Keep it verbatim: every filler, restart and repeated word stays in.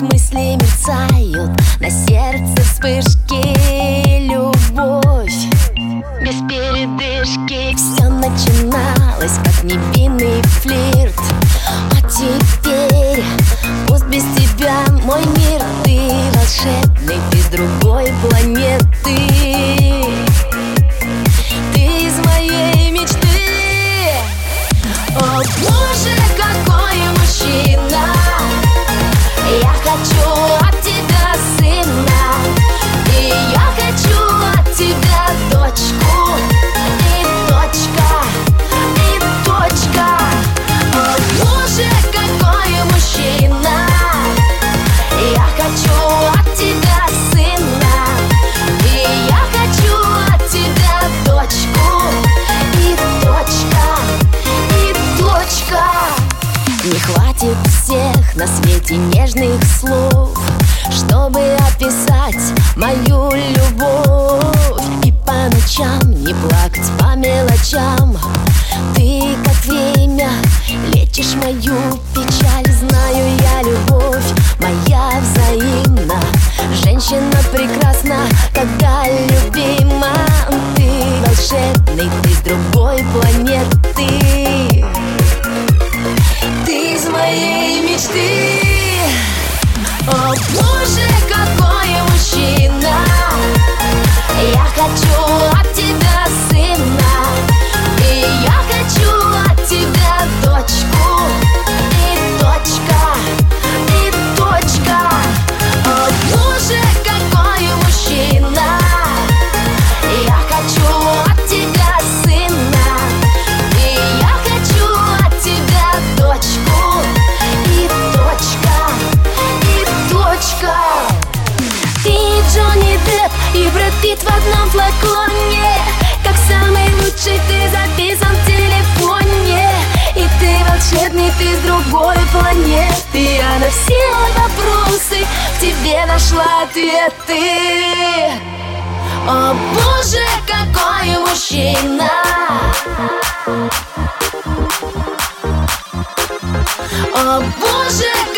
мысли мерцают, на сердце вспышки, любовь без передышки. Все начиналось как невинный флирт, а теперь пусть без тебя мой мир. Ты волшебный, ты с другой планеты. Ты из моей мечты. О боже, какой мужчина! Я хочу от тебя сына, и я хочу от тебя дочку. И точка, и точка. О боже, какой мужчина! Я хочу от тебя сына, и я хочу от тебя дочку. И точка, и точка. Не хватит всех на свете нежных слов, чтобы описать мою любовь. И по ночам не плакать по мелочам. Ты, как время, лечишь мою печаль. Знаю я, любовь моя взаимна. Женщина прекрасна, когда любима. Ты волшебный, ты с другой планеты. Ты из моей мечты. О боже, какой мужчина! Я хочу от тебя сына, и я хочу от тебя дочку. И точка, и точка. О боже, какой мужчина! Я хочу от тебя сына, и я хочу от тебя дочку. И точка, и точка. Ты Джонни Депп и Брэд Питт в одном флаконе. Как самый лучший ты записан в телефоне. И ты волшебный, ты с другой планеты. Я на все вопросы в тебе нашла ответы. О боже, какой мужчина! О боже,